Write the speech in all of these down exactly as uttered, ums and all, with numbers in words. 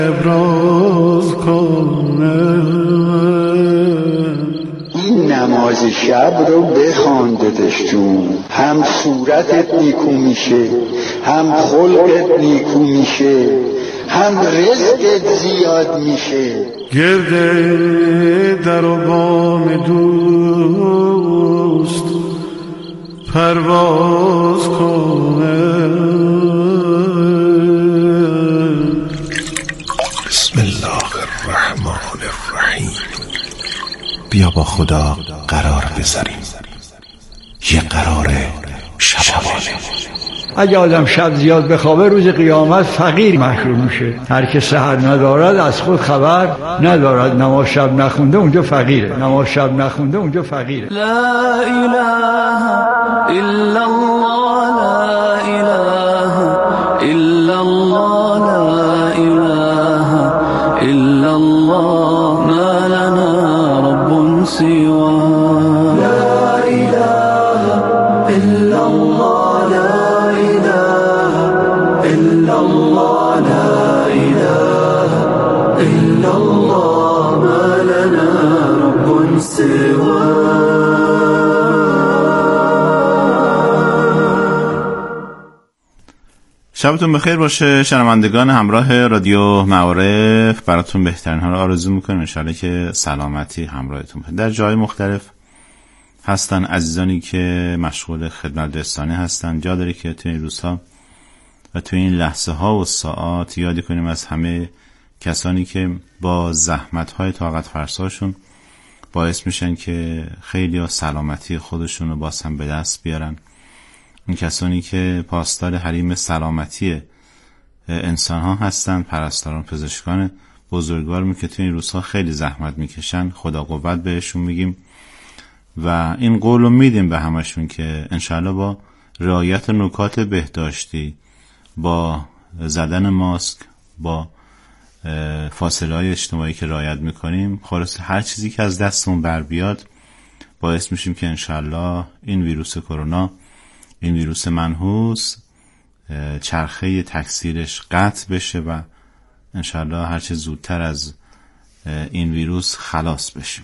ابراز کنه. این نماز شب رو بخوان دادش جون، هم صورتت نیکو میشه، هم خلقت نیکو میشه، هم رزقت زیاد میشه. گرده در و بام دوست پرواز کنه. بسم الله الرحمن الرحیم. بیا با خدا قرار بذاریم، یه قرار شبانه. اگه آدم شب زیاد بخوابه روز قیامت فقیر محشور میشه. هر که سحر ندارد از خود خبر ندارد. نماز شب نخونده اونجا فقیره، نماز شب نخونده اونجا فقیره. لا اله الا الله، لا اله الا الله، لا اله الا الله، ما لنا رب سواه. لا اله الا الله، لا اله الا الله، لا اله الا الله، ما لنا رب سواه. شبتون بخیر باشه شنوندگان همراه رادیو معارف. براتون بهترین ها رو آرزو میکنم، انشالله که سلامتی همراهتون باشه. در جای مختلف هستن عزیزانی که مشغول خدمت رسانه هستن. جا داره که تو این روزها و تو این لحظه ها و ساعات یادی کنیم از همه کسانی که با زحمت های طاقت فرساشون باعث میشن که خیلی ها سلامتی خودشون رو باز هم به دست بیارن. این کسانی که پاسدار حریم سلامتی انسان ها هستن، پرستاران، پزشکان بزرگوارمون که تو این روزها خیلی زحمت میکشن، خدا قوت بهشون میگیم و این قول رو میدیم به همشون که انشاءالله با رعایت نکات بهداشتی، با زدن ماسک، با فاصله های اجتماعی که رعایت میکنیم، خلاص هر چیزی که از دستمون بر بیاد باعث میشیم که انشاءالله این ویروس کرونا، این ویروس منحوس، چرخه تکثیرش قطع بشه و انشاءالله هر چه زودتر از این ویروس خلاص بشیم.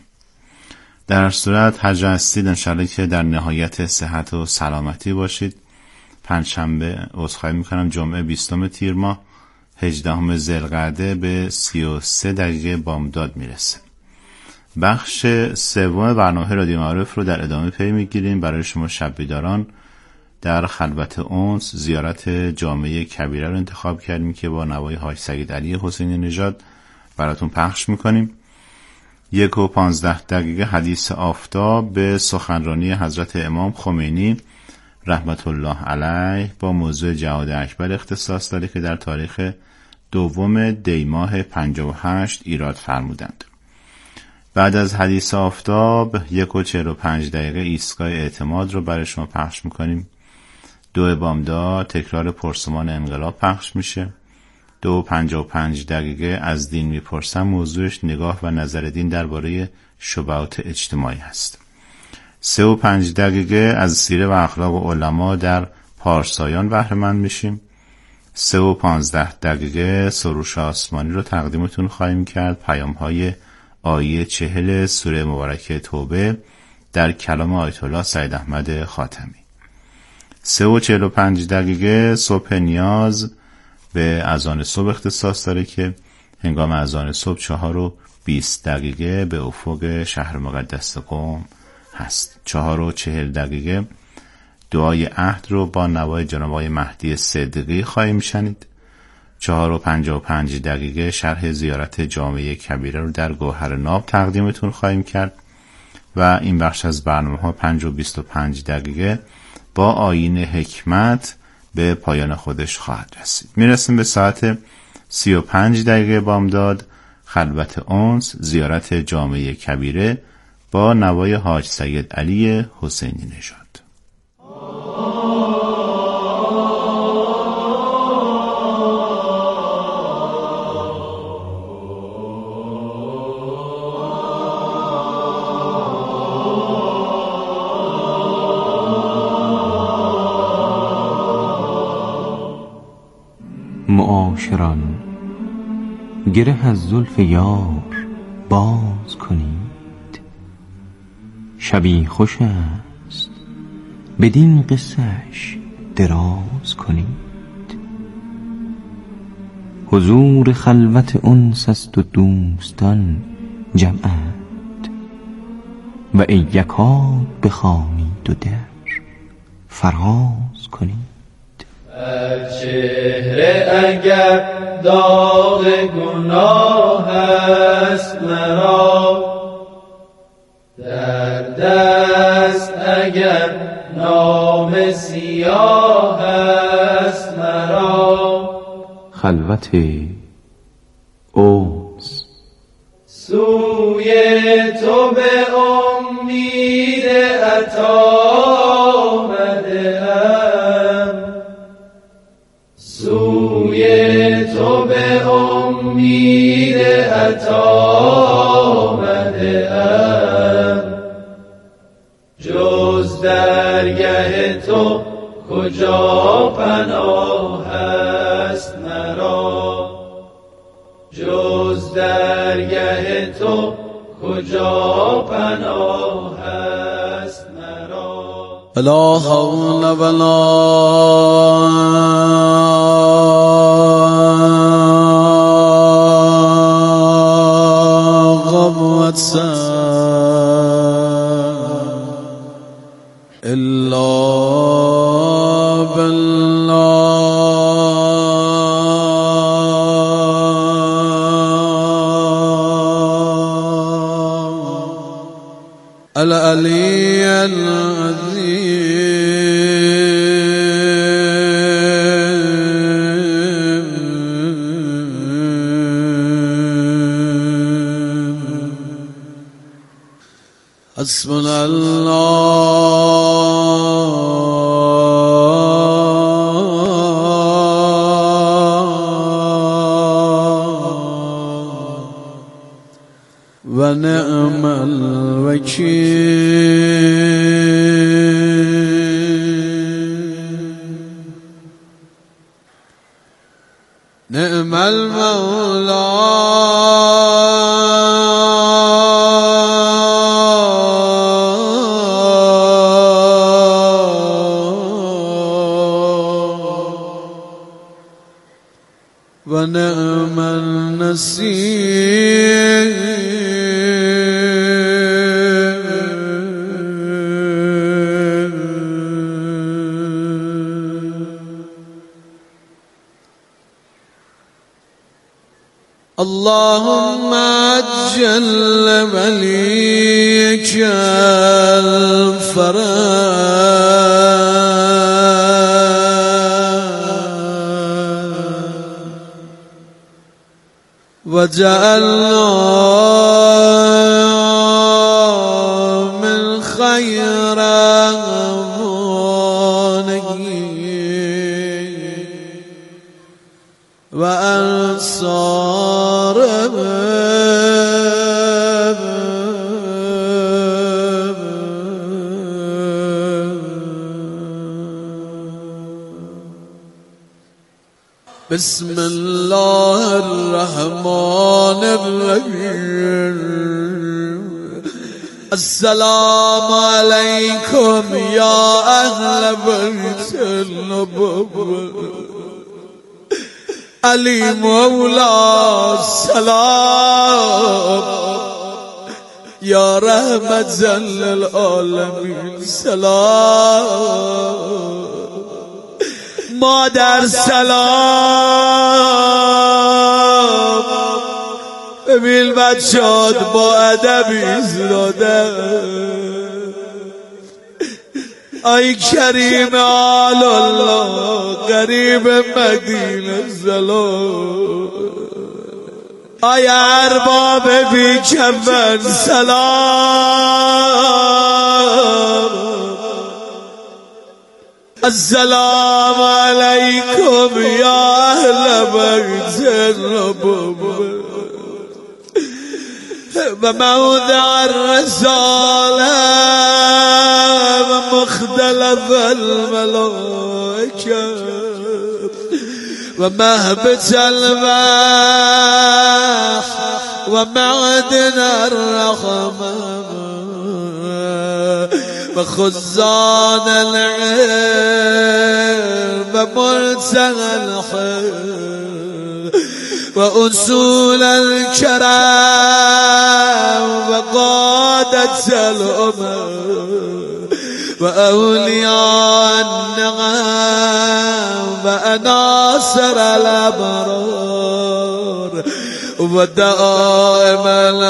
در هر صورت هر جا هستید انشاءالله که در نهایت صحت و سلامتی باشید. پنجشنبه عذرخواهی میکنم جمعه بیستم تیر ماه هجدهم ذوالقعده به سی و سه دقیقه بامداد میرسه. بخش سوم برنامه رادیو معارف رو در ادامه پی میگیریم. برای شما شب بیداران در خلوت انس زیارت جامعه کبیره رو انتخاب کردیم که با نوای حاج سید علی حسینی نژاد براتون پخش میکنیم. یک و پانزده دقیقه حدیث آفتاب به سخنرانی حضرت امام خمینی رحمت الله علیه با موضوع جهاد اکبر اختصاص داره که در تاریخ دوم دی ماه پنجاه و هشت ایراد فرمودند. بعد از حدیث آفتاب یک و چهل و پنج دقیقه ایستگاه اعتماد رو برای شما پخش میکنیم. دو بامداد تکرار پرسمان انقلاب پخش میشه. دو و پنجاه و پنج دقیقه از دین میپرسم، موضوعش نگاه و نظر دین درباره شبهات اجتماعی هست. سه و پنج دقیقه از سیره و اخلاق علما در پارسایان بهره مند میشیم. سه و پانزده دقیقه سروش آسمانی رو تقدیمتون خواهیم کرد. پیام های آیه چهل سوره مبارکه توبه در کلام آیت الله سید احمد خاتمی. سه و چهل و پنج دقیقه صبح نیاز به اذان صبح اختصاص داره که هنگام اذان صبح چهار و بیست دقیقه به افق شهر مقدس قم هست. چهار و چهل دقیقه دعای عهد رو با نوای جناب آقای مهدی صدیقی خواهیم شنید. چهار و پنجاه و پنج دقیقه شرح زیارت جامعه کبیره رو در گوهر ناب تقدیمتون خواهیم کرد و این بخش از برنامه ها پنج و بیست و پنج دقیقه با آیین حکمت به پایان خودش خواهد رسید. میرسیم به ساعت سی و پنج دقیقه بامداد، خلوت انس زیارت جامعه کبیره با نوای حاج سید علی حسینی نژاد. معاشران، گره از زلف یار باز کنید. شبی خوش است بدین قصه‌اش دراز کنید. حضور خلوت انس است و دوستان جمعند، و ای یکاد بخوانید و در فراز کنید. بر چهره اگر داغ گناه است مرا، در دست اگر نام سیاه است مرا، خلوت انس سوی تو به امید عطا آمده‌ام، سوی تو به امید عطا آمده‌ام. جز درگه تو کجا پناه است مرا، جز درگه تو کجا پناه است مرا. لا حول ولا قوة الا العلي العظيم. حسبنا الله ونعم الوكيل. نعم المولى ونعم النصير. اللهم عجل وليك الفرج وجعلنا من خير أعوانه وأنصاره. بسم الله الرحمن الرحيم. السلام عليكم يا أهل بيت النبوة. علي مولا السلام، يا رحمة للعالمين سلام. مادر سلام. ببین بچه‌هات با ادب ایستادن. ای کریم آل الله قریب مدینه سلام. ای ارباب بی کفن سلام. السلام علیکم یا اهل بیت النبوة و موضع الرسالة و مختلف الملائكة ومهبت البحر ومعدن الرحمة وخزان العلم ومنتهى الخير وأصول الكرام وقادة الأمم وأولياء النعم وأناصر الأبرار ودائم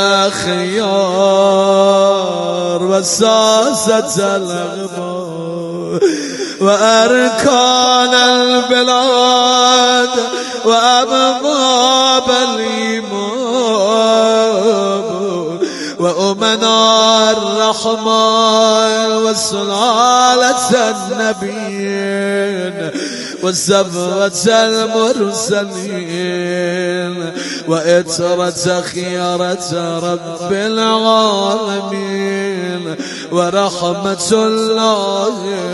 الأخيار وساسة الأغبار وأركان البلاد وأبواب الإيمان وأمناء الرحمن وسلالة النبيين وسفرة المرسلين وإترة خيرة رب العالمين ورحمة الله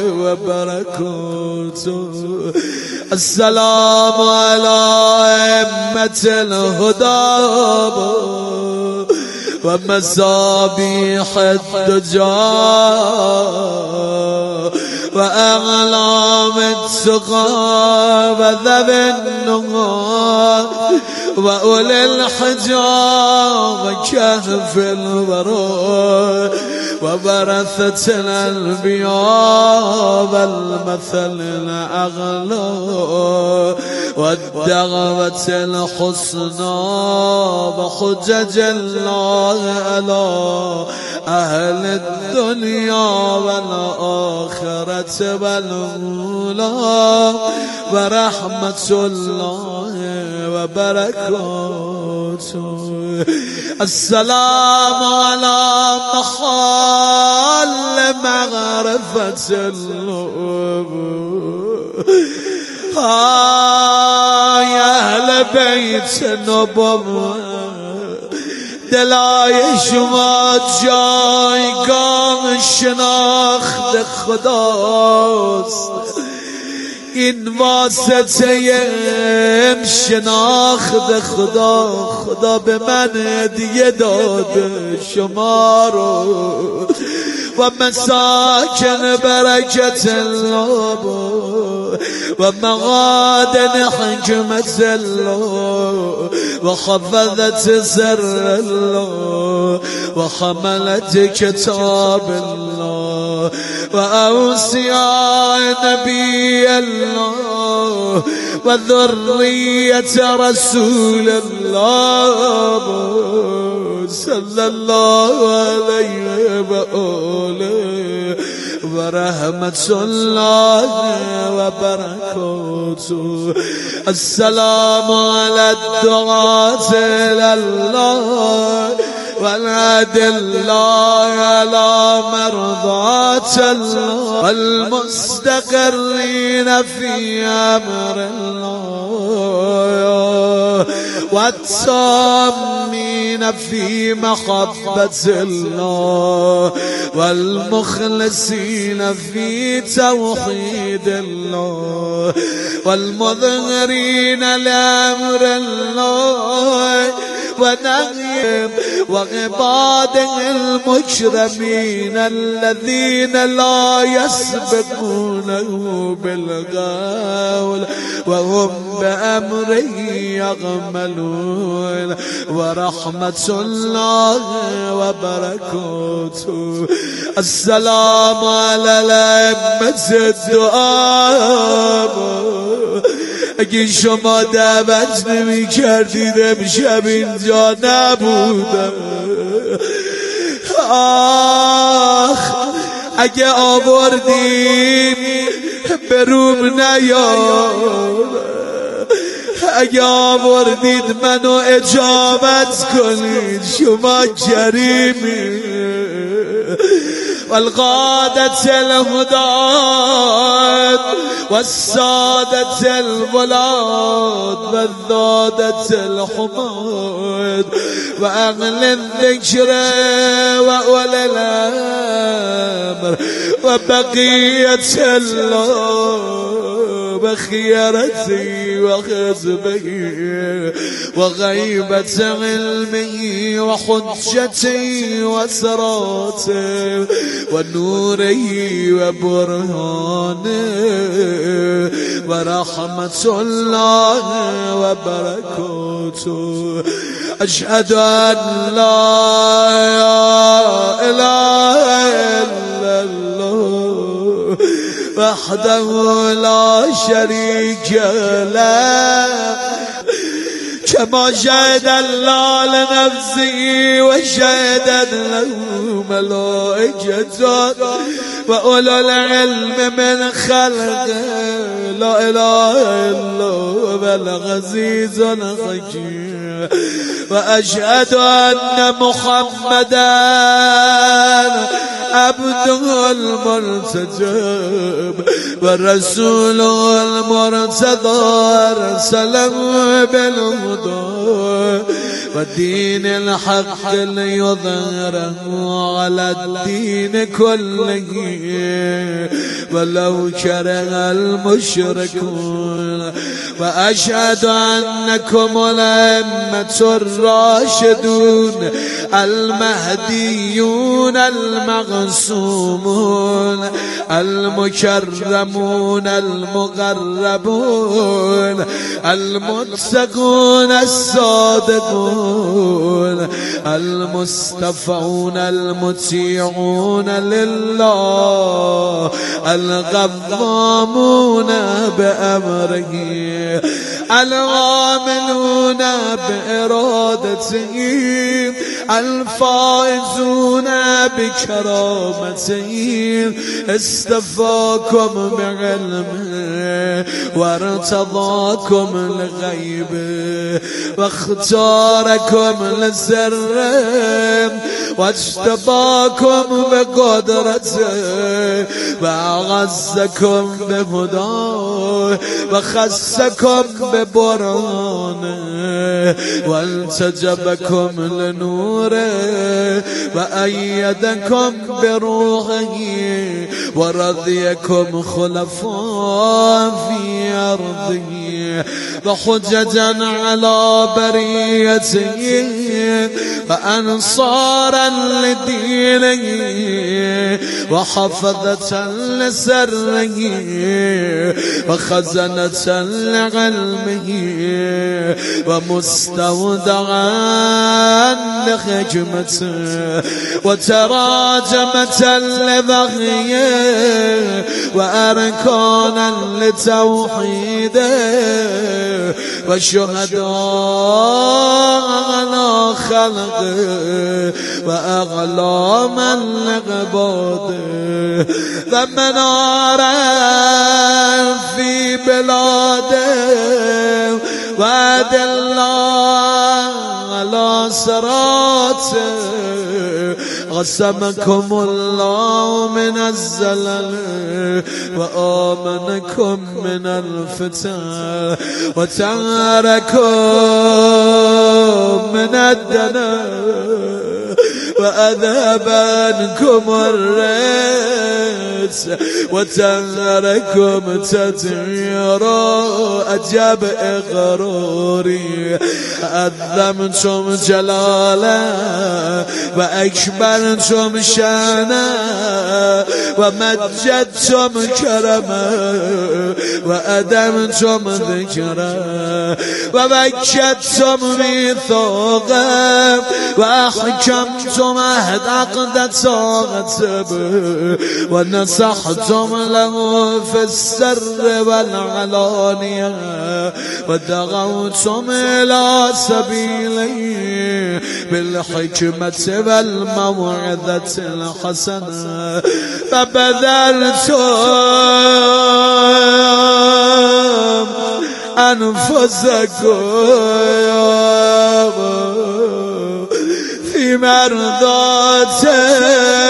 وبركاته. السلام على أئمة الهدى ومصابيح الدجى وأعلام التقى وذوي النهى وأولي الحجى وكهف الورى وورثة الأنبياء والمثل الأعلى والدعوة الحسنى وحجج الله على أهل الدنيا والآخرة والأولى ورحمة الله وبركاته. السلام على محل معرفة الله يا أهل بيت النبوة دلای شما جایگاه شناخت خداست. این واسطه شناخت خدا خدا به من هدیه داده شما رو و مساکن برکت الله و مغادن حکمت الله و خفضت سر الله و حملت کتاب الله و اوصیاء نبی الله و ذریت رسول الله صلی الله علیه و آله و رحمت الله و برکاته. السلام علی الدعاة الله والأدلاء على مرضات الله والمستقرين في أمر الله والتامين في محبة الله والمخلصين في توحيد الله والمظهرين لأمر الله ونغيم وعباده المجرمين الذين لا يسبقونه بالقول وهم بأمره يعملون ورحمة الله وبركاته. السلام على الأئمة الدعاء. اگه شما دعوت نمی کردید امشب اینجا نبودم. آخ اگه آوردیم به روم نیار، اگه آوردید منو اجابت کنید شما کریمی. والقادة الهدات والسادة الولاد والذادة الحماد وأهل الذكر وأولي الأمر وبقية الله بخيرتي وخزبي وغيبة علمي وحجتي وسراتي ونوري وبرهاني ورحمة الله وبركاته. أشهد أن لا إله إلا الله وحده لا شريك له كما شهد الله لنفسه وشهدت له ملائكته وأولو العلم من خلقه. لا إله إلا هو العزيز الحكيم. وأشهد أن محمدا عبده المرتجب ورسوله المرتضى أرسله بالهدى ودين الحق ليظهره على الدين كله ولو كره المشركون. وأشهد أنكم الأئمة الراشدون المهديون المعصومون المكرمون المقربون المتقون الصادقون المصطفون المطيعون لله القوامون بأمره العاملون بإرادته الفائزون بكرامته. استفاكم بعلمه وارتضاكم لغيبه واختاركم لسره واجتباكم بقدرته وأعزكم بهداه وخصكم ببرهانه وانتجبكم لنوره وأيدكم بروحه ورضيكم خلفاء في أرضه وحججا على بريته وأنصارا لدينه وحفظة لسره وخزنة لعلمه ومستودعا لحكمته وتراجمة لبغيه وأركانا لتوحيده وشهداء على خلقه وأغلاما لعباده ومنارا في بلاده وأدلا على صراطه. قسمكم الله من الزلل وآمنكم من الفتن وتاركم من الدنا وأذهب عنكم الرجس وتاركم تدعيرا. أجاب إقراري أذمتم جلالا وأكبرتم شانا ومجدتم كرما وأدمتم ذكرا ووكدتم ميثاقا وأحكمتم عهد عقد طاعته ونصحتم له في السر والعلانية ودعوتم إلى سبيله بالحكمة والموعظة الحسنة فبذلتم أنفسكم في مرضاته.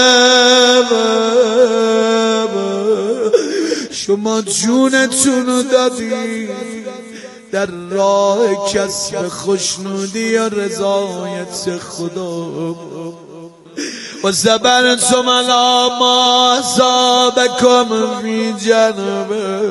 شما جونتون دادی در راه کسب خوشنودی یا رضایت خدا. وصبرتم على ما أصابكم في جنبه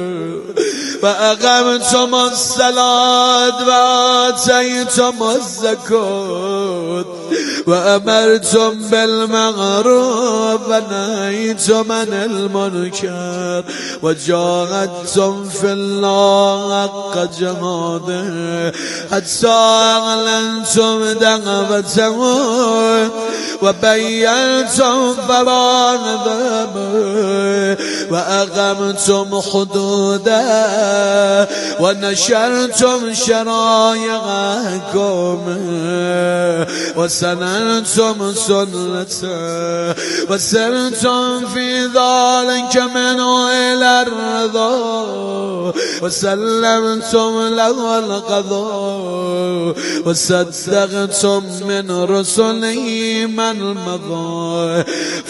وأقمتم الصلاة وآتيتم الزكاة وأمرتم بالمعروف ونهيتم عن المنكر وجاهدتم في الله حق جهاده حتى أعلنتم دعوته وبينتم فرائضه وأقمتم حدوده ونشرتم شرائعكم وسننتم سنته وسرتم في ذلك منه إلى الرضا وسلمتم له القضاء وصدقتم من رسله من مضى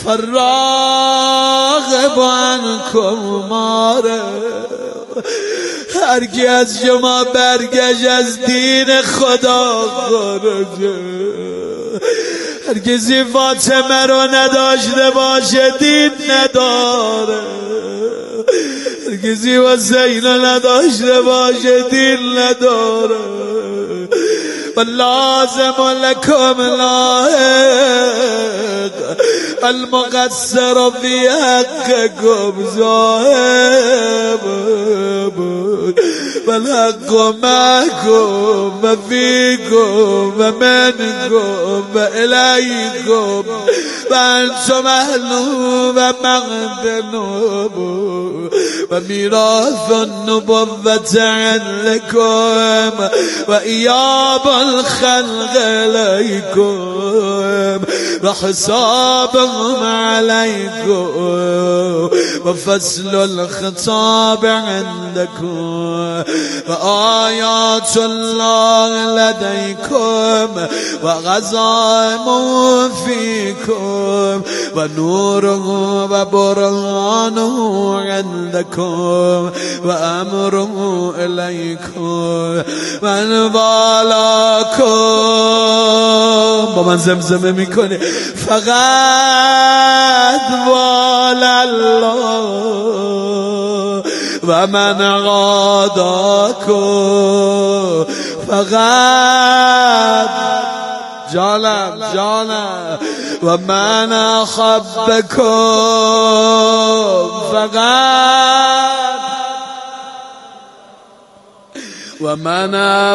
فالراغب عنكم ماره هرگز شما برگشت از دین خدا خارجه هرگزی فاطمه رو نداشته باشه دین نداره هرگزی حسین رو نداشته باشه دین نداره واللازم لكم لاحق المقصر في حقكم زاهب والحق معكم وفيكم ومنكم وإليكم وأنتم أهله ومعدنه وميراث النبوة عندكم وإياب الخلق إليكم وحسابهم عليكم وفصل الخطاب عندكم وآيات الله لديكم وغزائمه فيكم ونوره وبرهانه عندكم وأمره إليكم من بالاكم با من زمزمه میکنه فقط والا الله و من عاداكم فقط جانم جانم و من احبكم فقط و من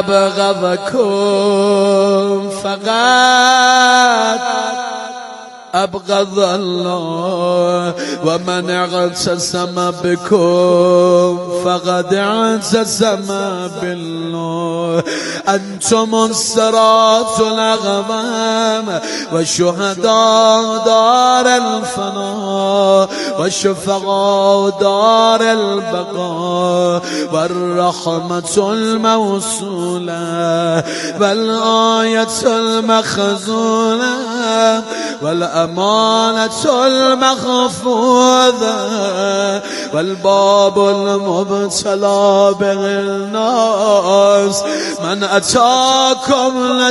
ابغضكم فقط أبغض الله ومن اعتصم بكم فقد اعتصم بالله أنتم الصراط الأغمام وشهداء دار الفناء وشفعاء دار البقاء والرحمة الموصولة والآية المخزونة والأمانة المخفوضة والباب المبتلى بالناس من أتاكم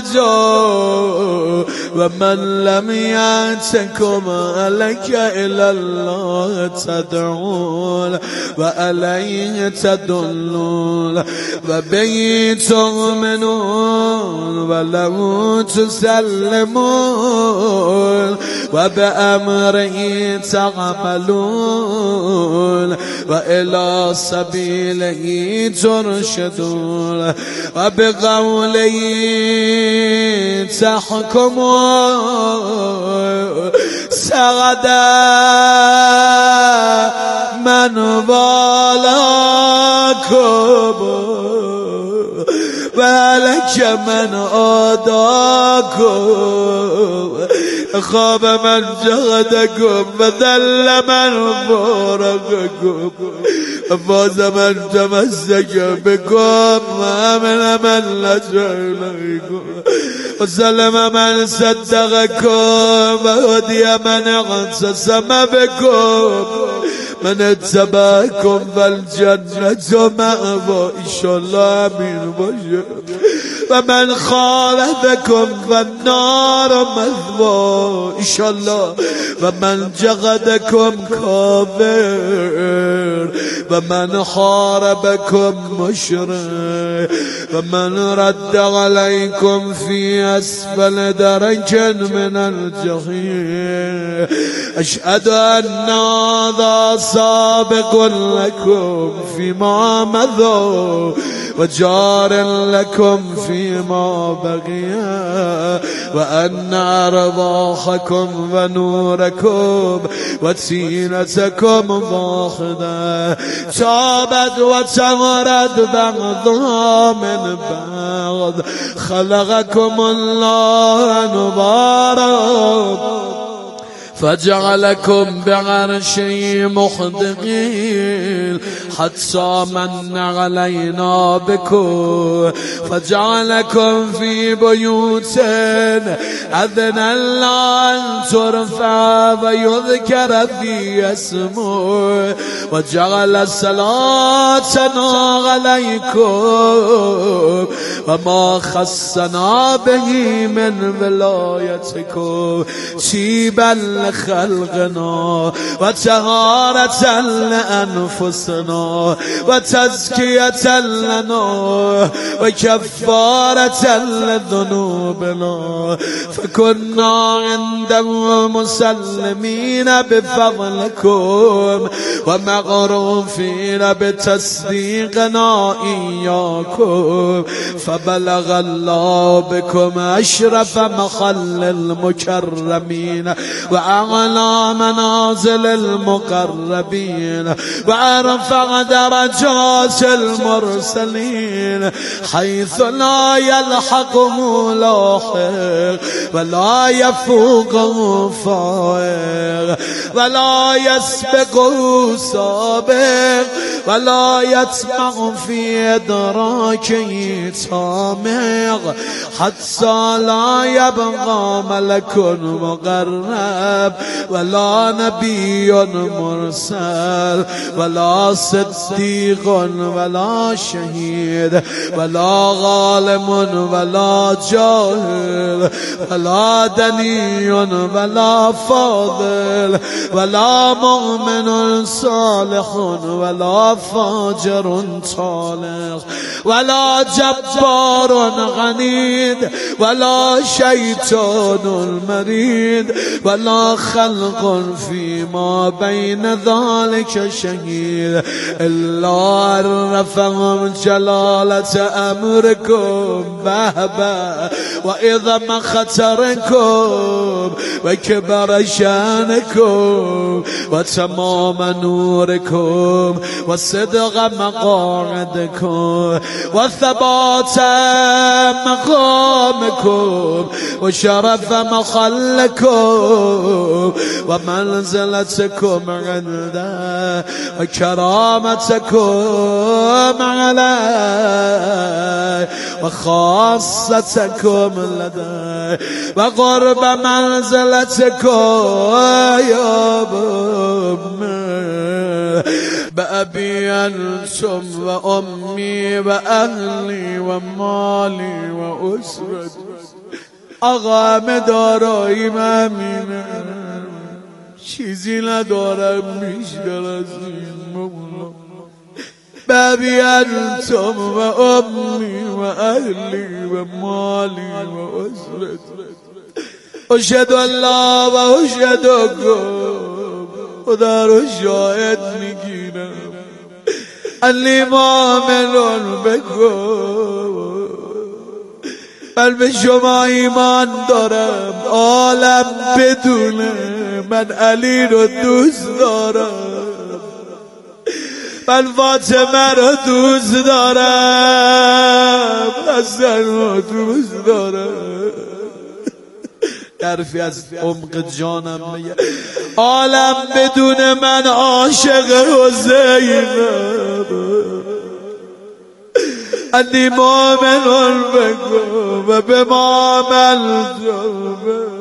نجا ومن لم يأتكم عليك إلى الله تدعون وعليه تدلون وبه تؤمنون وله تسلمون وبأمره تعملون وإلى سبيله ترشدون وبقوله تحكمون سغدا من بالاكم ولك من آداكم خاب من جهدكم وذل من فارقكم وفاز من تمسك بكم وامن من لجأ إليكم وسلم من صدقكم وهدي من اعتصم بكم من اتبعكم فالجنة مأوى إن شاء الله آمين باشه و من خالفكم فالنار مثوى ان شاء الله و من جغدكم كافر و من حاربكم مشرك و من رد عليكم في اسفل درج من الجحيم اشهد ان هذا سابق لكم فيما مضى وجار لكم فيما بقي وأن أرواحكم ونوركم وسينتكم واحدة شابت وتمرد بعضها من بعض خلقكم الله نبارا فجعلكم بعرشه محدقين حتى من علينا بكم فجعلكم في بيوت أذن الله أن ترفع ويذكر في اسمه وجعل صلاتنا عليكم وما خصنا به من ولايتكم شيبا خلقنا وطهارة لأنفسنا وتزكية لنا وكفارة لذنوبنا فكنا عنده مسلمين بفضلكم ومغروفين بتصديقنا إياكم فبلغ الله بكم أشرف محل المكرمين وأعلى منازل المقربين وأرفع درجات المرسلين حيث لا يلحقه لاحق ولا يفوقه فائق ولا يسبقه سابق ولا يطمع في إدراكه طامع حتى لا يبقى ملك مقرب ولا نبي مرسل ولا صديق ولا شهيد ولا غالم ولا جاهل ولا دني ولا فاضل ولا مؤمن صالح ولا فاجر صالح ولا جبار عنيد ولا شيطان مريد ولا خلق فيما بين ذلك شهيد إلا عرفهم جلالة أمركم بهبا وإذا خطركم وكبر شانكم وتمام نوركم وصدق مقاعدكم وثبات مقامكم وشرف محلكم ومنزلتكم عنده وكرامتكم عليه وخاصتكم لديه وقرب منزلتكم يا أمي بأبي أنتم وأمي وأهلي ومالي وأسرتي آقا داراییم امینه چیزی ندارم بیشتر از این مولا بابی انتم و امی و اهلی و مالی و اسرتی اشهد الله و اشهدکم خدا رو شاهد میگیرم انی مؤمن بکم من به شما ایمان دارم عالم بدونه من علی رو دوست دارم من فاطمه رو دوست دارم حسن رو دوست دارم حرفی از عمق جانم میگه عالم بدون من عاشق حسینم انی مؤمن بکن و به ما عملتم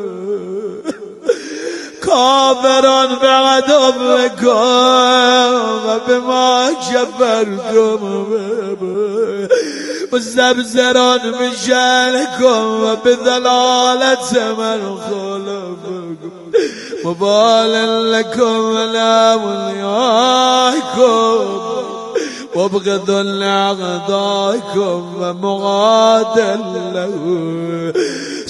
کافران به عدم بکن و به ما کفرتم مستبزران بشأنكم وبضلالة من خلفكم مبال لكم لا ملياكم وابغض لأعدائكم ومغادل له